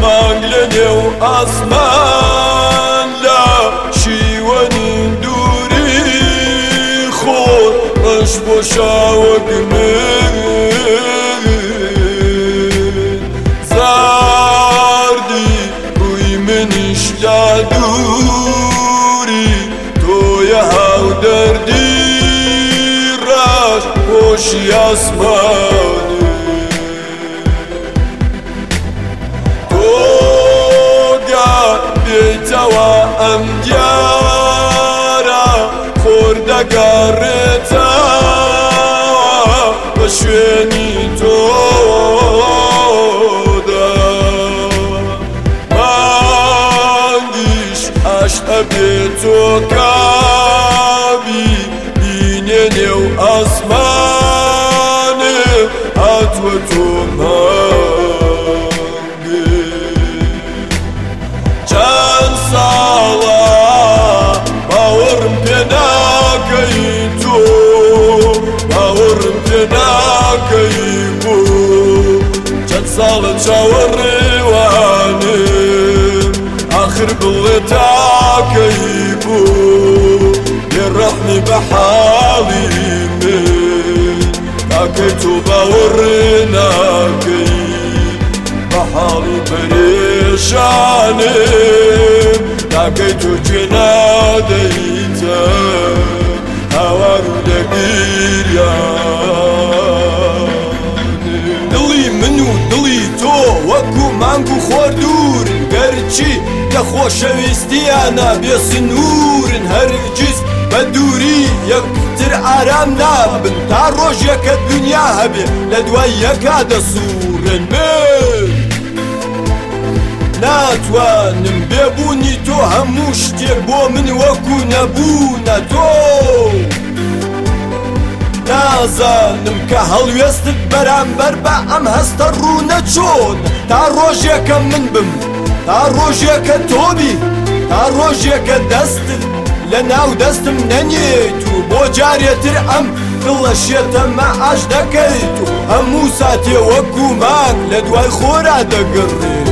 مانگ لە نێو ئاسمان لە شیوەنی دووری خۆر ڕەش بۆ شاوەک من زاردی ڕووی منیش لا دووری تۆیە هاودەردی ڕاش پۆشی ئاسمانی بێیتەوە ئەم دیارە خۆر دەگەڕێتەوە بە شوێنی تۆدا مانگیش ئاش ئەبێت تۆ کابی بینێ نێو ئاسمانێ هاتووە تۆ باوەڕم پێ ناکەی تۆ باوەڕم پێ ناکەی بۆ چەند ساڵە چاوەڕێوانم ئاخر بڵێ تاکەی بۆ بێڕەحمی بە حاڵی من تاکەی تۆ باوەڕێ ناکەی بە حاڵی پەرێشانم تاکەی تۆ گوێ نادەیتە هاوار و لەگیریانم دڵی من و دڵی تۆ وەکو مانگ و خۆردورن گەرچی کە خۆشەویستیانە بێ سنوورن هەرگیز بە دووری یەکتر ئارام نابن تا ڕۆژێکە دنیا هەبێ لە دوای یەکا دەسوورن من ناتوانم بێبوونی تۆ هەموو شتێک بۆ من وەکو نەبوونە تۆ نازانم کە هەڵوێستت بەرامبەر بە ئەم هەستە ڕوونە چۆن تا ڕۆژێکە من بم تا ڕۆژێکە تۆبی تا ڕۆژێکە دەستت لە ناو دەستم نەنێیت و بۆ جارێتر ئەم دڵەشێتەمە ئاش دەکەیت و هەموو ساتێ وەکو مانگ لە دوای خۆرا دەگەڕێت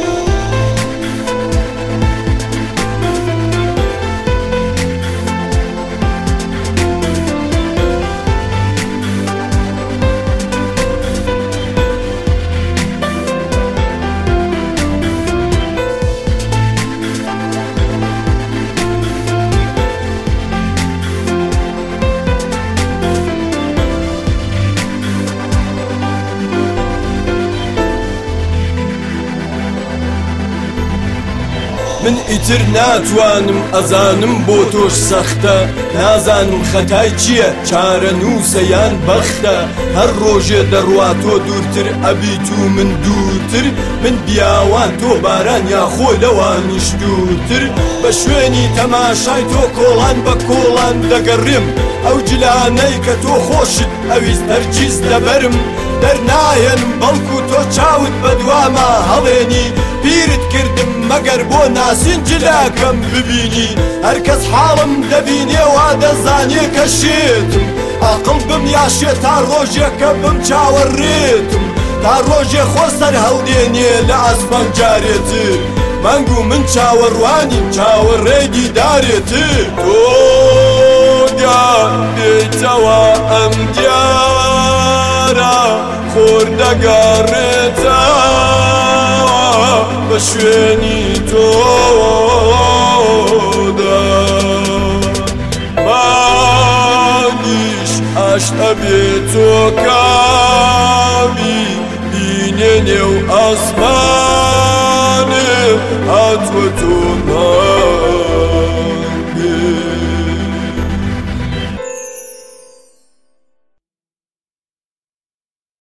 من ئیتر ناتوانم ئەزانم بۆ تۆش سەختە نازانم خەتای چییە چارە نووسە یان بەختە هەر ڕۆژێ دەڕوا تۆ دوورتر ئەبیت و من دوورتر من بیاوان تۆ باران یاخۆ لەوانیش دوورتر بە شوێنی تەماشای تۆ کۆڵان بە کۆڵان دەگەڕێم ئەو جلانەی کە تۆ خۆشت ئەویست هەرگیز دەبەرم دەرنایەنم بەڵکو تۆ چاوت بە دوامە هەڵێنی پیرت کردم مەگەر بۆ ناسین جلاکەم ببینی هەرکەس حاڵم دەبینێ وا دەزانێ کە شێتم عەقڵ بم یاشێ تا ڕۆژێکە بم چاوەڕێتم تا ڕۆژێ خۆ سەر هەڵدێنێ لە ئاسمان جارێتر مانگ و من چاوەڕوانیم چاوەڕێ دیدارێتر تۆ بێیتەوە ئەم دیارە خۆر دەگەڕێتەوە بە شوێنی تۆدا مانگیش ئاش ئەبێت تۆ کامی بینێ نێو ئاسمانێ هاتووە تۆ